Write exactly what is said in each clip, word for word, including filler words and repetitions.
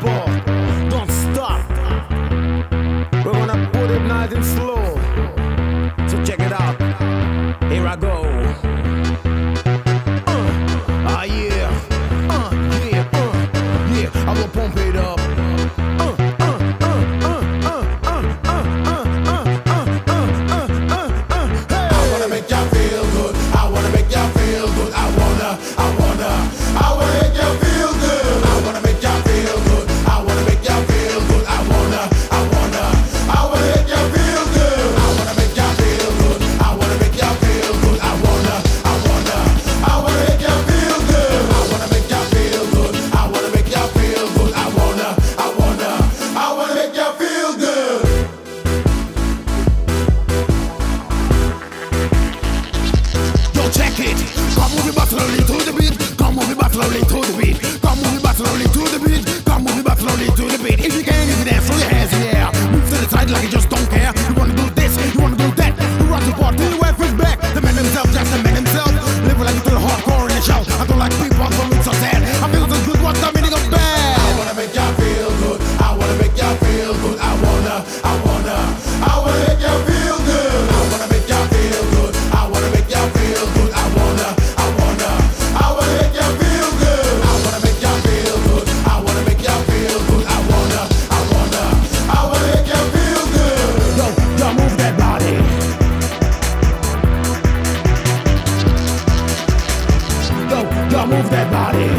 tempo. Don't stop. We're gonna put it nice and slow. So check it out. Here I go. Uh, ah yeah. Uh, yeah. Uh, yeah. I will pump it up. Uh, uh, uh, uh, uh, uh, uh, uh, uh, uh, uh, uh, uh, hey. I wanna make y'all feel good. I wanna make y'all feel good. I wanna, I wanna, I wanna make y'all feel good. I wanna make y'all feel good. I wanna make y'all feel good. I wanna, I wanna, I wanna make y'all feel good. I wanna make y'all feel good. I wanna make y'all feel good. I wanna, I wanna, I wanna make y'all feel good. I wanna make y'all feel good. I wanna make y'all feel good. I wanna, I wanna, I wanna make y'all feel good. Yo, check it. Come move it back slowly to the beat. Come move it back slowly to the beat. Come move it back slowly to the beat. Come move it back slowly to the beat. If you can, if you dance, throw your hands in the air. Move to the side like you just don't care. You wanna do this, you wanna do that. You run to part till the web is back. The man himself, just the man himself. Live like you to the hardcore in the shell. I don't like people for me so sad. I feel so good, what's the meaning of bad? I wanna make y'all feel good. I wanna make y'all feel good. I wanna, I wanna, I wanna make y'all feel good. I wanna make y'all feel good. I wanna make y'all feel good. I wanna, I wanna, I wanna make y'all feel good. I wanna make y'all feel good. I wanna make y'all feel good. I wanna, I wanna, I wanna make y'all feel good. Yo, yo, move that body. Yo, yo, move that body.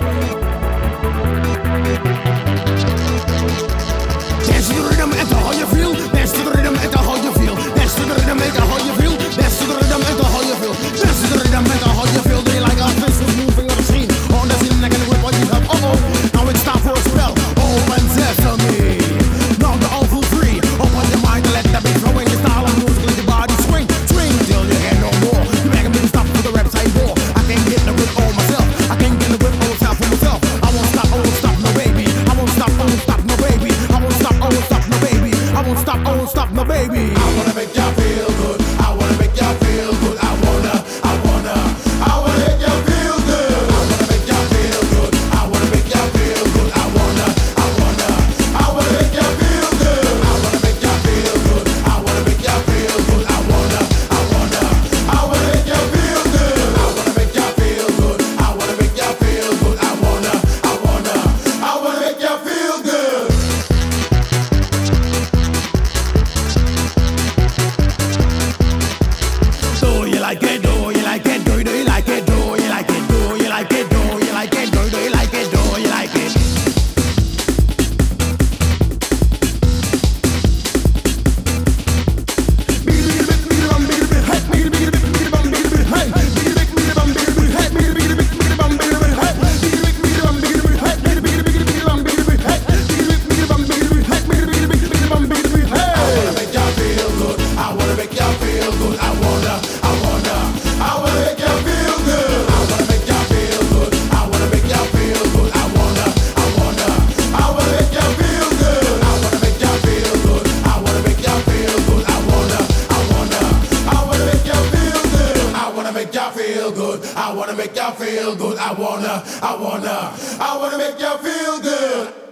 Dance to the rhythm and to how you feel. Dance to the rhythm and to how you feel. Dance to the rhythm and to how you feel. Dance to the rhythm and to how you feel. Dance to the rhythm and to how you feel. They like our faces moving on the scene. On the scene, like a whip what you have. Oh oh, now it's time for a spell. Open sesame. Now the all feel free. Open your mind and let that beat flowing. The style of music, let your body swing, swing till you get no more. You begging me to stop for the website war. I can't get the whip all myself. I can't get the whip all myself for myself. I won't stop, I won't stop, no baby. I won't stop, I won't stop, no baby. I won't stop, I won't stop, no baby. I won't stop, I won't stop, no baby. I wanna make y'all feel good. I wanna make y'all feel good. I wanna, I wanna, I wanna make y'all feel good. I wanna make y'all feel good. I wanna make y'all feel good. I wanna, I wanna, I wanna make y'all feel good. I wanna make y'all feel good. I wanna make y'all feel good. I wanna, I wanna, I wanna make y'all feel good. I wanna make y'all feel good. I wanna make y'all feel good. I wanna, I wanna, I wanna make y'all feel good. Do you like it? Do you like it? Do you, do you like it? Do you like it? Do you like it? Do you like it? Do you, do you like it? Do you like it? I wanna make y'all feel good. I wanna, I wanna, I wanna make y'all feel good. I wanna make y'all feel good. I wanna make y'all feel good. I wanna, I wanna, I wanna make y'all feel good. I wanna make y'all feel good. I wanna make y'all feel good. I wanna, I wanna, I wanna make y'all feel good. I wanna make y'all feel good. I wanna make y'all feel good. I wanna, I wanna, I wanna make y'all feel good.